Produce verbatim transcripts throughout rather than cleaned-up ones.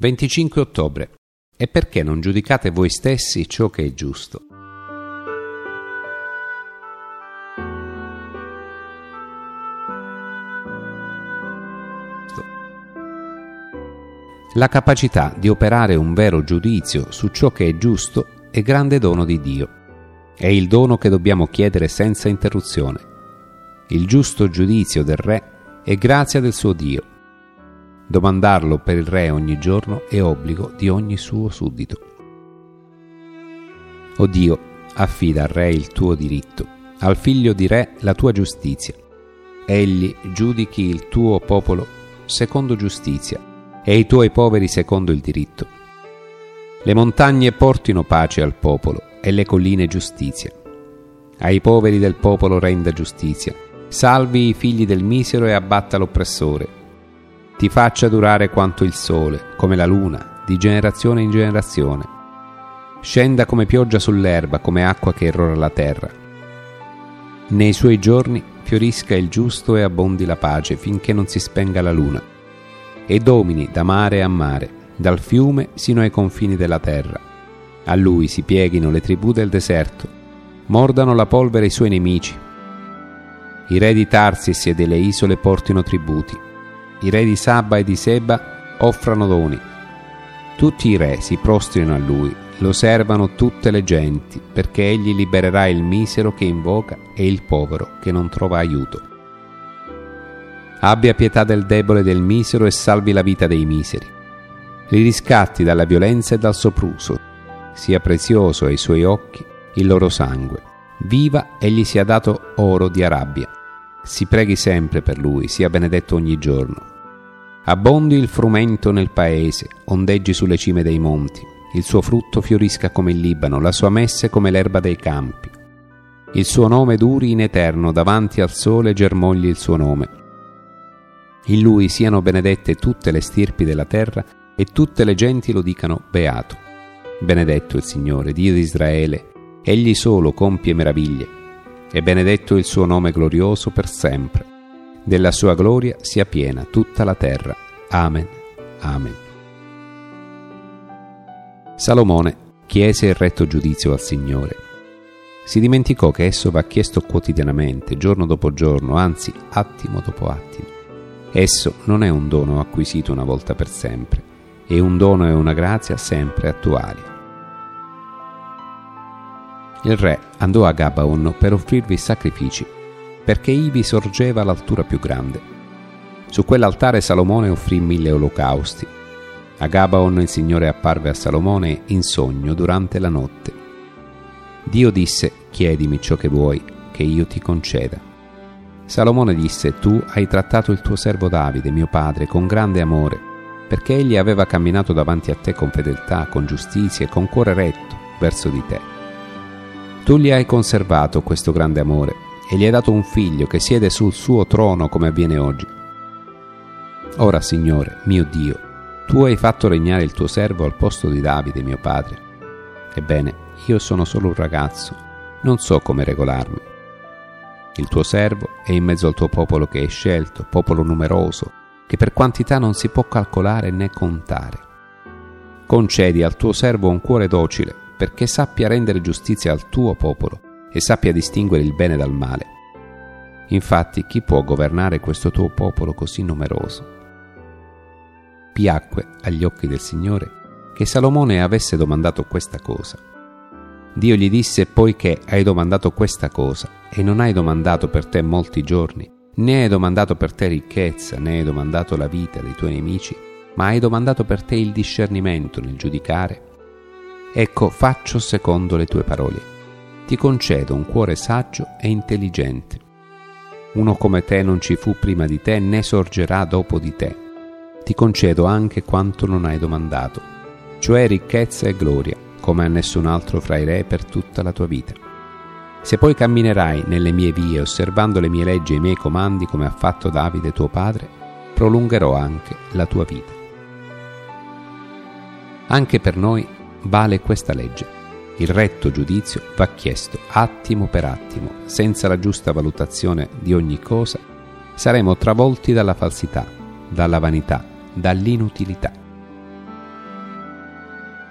venticinque ottobre. E perché non giudicate voi stessi ciò che è giusto? La capacità di operare un vero giudizio su ciò che è giusto è grande dono di Dio. È il dono che dobbiamo chiedere senza interruzione. Il giusto giudizio del Re è grazia del suo Dio. Domandarlo per il Re ogni giorno è obbligo di ogni suo suddito. O Dio, affida al Re il tuo diritto, al figlio di Re la tua giustizia. Egli giudichi il tuo popolo secondo giustizia e i tuoi poveri secondo il diritto. Le montagne portino pace al popolo e le colline giustizia. Ai poveri del popolo renda giustizia, salvi i figli del misero e abbatta l'oppressore. Ti faccia durare quanto il sole, come la luna, di generazione in generazione. Scenda come pioggia sull'erba, come acqua che irrora la terra. Nei suoi giorni fiorisca il giusto e abbondi la pace finché non si spenga la luna. E domini da mare a mare, dal fiume sino ai confini della terra. A lui si pieghino le tribù del deserto, mordano la polvere i suoi nemici. I re di Tarsis e delle isole portino tributi. I re di Saba e di Seba offrano doni. Tutti i re si prostrino a lui, lo servano tutte le genti, perché egli libererà il misero che invoca e il povero che non trova aiuto. Abbia pietà del debole e del misero e salvi la vita dei miseri. Li riscatti dalla violenza e dal sopruso. Sia prezioso ai suoi occhi il loro sangue. Viva e gli sia dato oro di Arabia. Si preghi sempre per lui, sia benedetto ogni giorno. Abbondi il frumento nel paese, ondeggi sulle cime dei monti. Il suo frutto fiorisca come il Libano, la sua messe come l'erba dei campi. Il suo nome duri in eterno, davanti al sole germogli il suo nome. In lui siano benedette tutte le stirpi della terra e tutte le genti lo dicano beato. Benedetto il Signore, Dio di Israele, egli solo compie meraviglie. E benedetto il suo nome glorioso per sempre. Della sua gloria sia piena tutta la terra. Amen. Amen. Salomone chiese il retto giudizio al Signore. Si dimenticò che esso va chiesto quotidianamente, giorno dopo giorno, anzi attimo dopo attimo. Esso non è un dono acquisito una volta per sempre, è un dono e una grazia sempre attuali. Il re andò a Gabaon per offrirvi sacrifici, perché ivi sorgeva l'altura più grande. Su quell'altare Salomone offrì mille olocausti. A Gabaon il Signore apparve a Salomone in sogno durante la notte. Dio disse: chiedimi ciò che vuoi, che io ti conceda. Salomone disse: tu hai trattato il tuo servo Davide, mio padre, con grande amore, perché egli aveva camminato davanti a te con fedeltà, con giustizia e con cuore retto verso di te. Tu gli hai conservato questo grande amore e gli hai dato un figlio che siede sul suo trono come avviene oggi. Ora, Signore, mio Dio, tu hai fatto regnare il tuo servo al posto di Davide, mio padre. Ebbene, io sono solo un ragazzo, non so come regolarmi. Il tuo servo è in mezzo al tuo popolo che hai scelto, popolo numeroso, che per quantità non si può calcolare né contare. Concedi al tuo servo un cuore docile, perché sappia rendere giustizia al tuo popolo e sappia distinguere il bene dal male. Infatti, chi può governare questo tuo popolo così numeroso? Piacque agli occhi del Signore che Salomone avesse domandato questa cosa. Dio gli disse: poiché hai domandato questa cosa e non hai domandato per te molti giorni, né hai domandato per te ricchezza, né hai domandato la vita dei tuoi nemici, ma hai domandato per te il discernimento nel giudicare, ecco, faccio secondo le tue parole. Ti concedo un cuore saggio e intelligente. Uno come te non ci fu prima di te, né sorgerà dopo di te. Ti concedo anche quanto non hai domandato, cioè ricchezza e gloria, come a nessun altro fra i re per tutta la tua vita. Se poi camminerai nelle mie vie, osservando le mie leggi e i miei comandi, come ha fatto Davide tuo padre, prolungherò anche la tua vita. Anche per noi vale questa legge. Il retto giudizio va chiesto attimo per attimo. Senza la giusta valutazione di ogni cosa, saremo travolti dalla falsità, dalla vanità, dall'inutilità.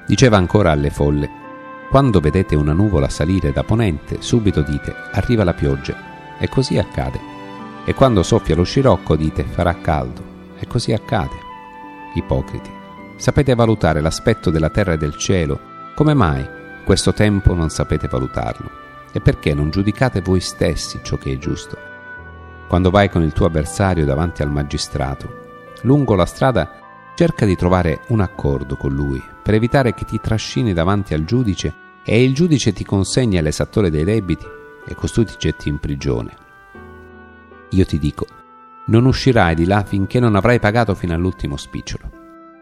Diceva ancora alle folle: quando vedete una nuvola salire da ponente, subito dite: arriva la pioggia, e così accade. E quando soffia lo scirocco dite: farà caldo, e così accade. Ipocriti, sapete valutare l'aspetto della terra e del cielo, come mai questo tempo non sapete valutarlo? E perché non giudicate voi stessi ciò che è giusto? Quando vai con il tuo avversario davanti al magistrato, lungo la strada cerca di trovare un accordo con lui per evitare che ti trascini davanti al giudice e il giudice ti consegni all'esattore dei debiti e costui ti getti in prigione. Io ti dico, non uscirai di là finché non avrai pagato fino all'ultimo spicciolo.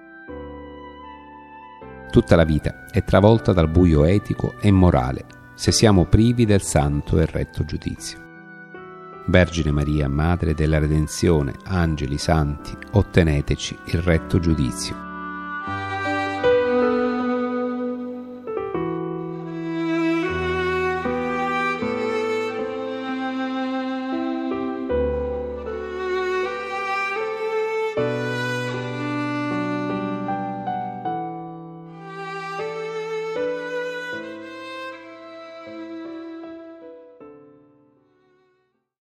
Tutta la vita è travolta dal buio etico e morale se siamo privi del santo e retto giudizio. Vergine Maria, Madre della Redenzione, angeli santi, otteneteci il retto giudizio.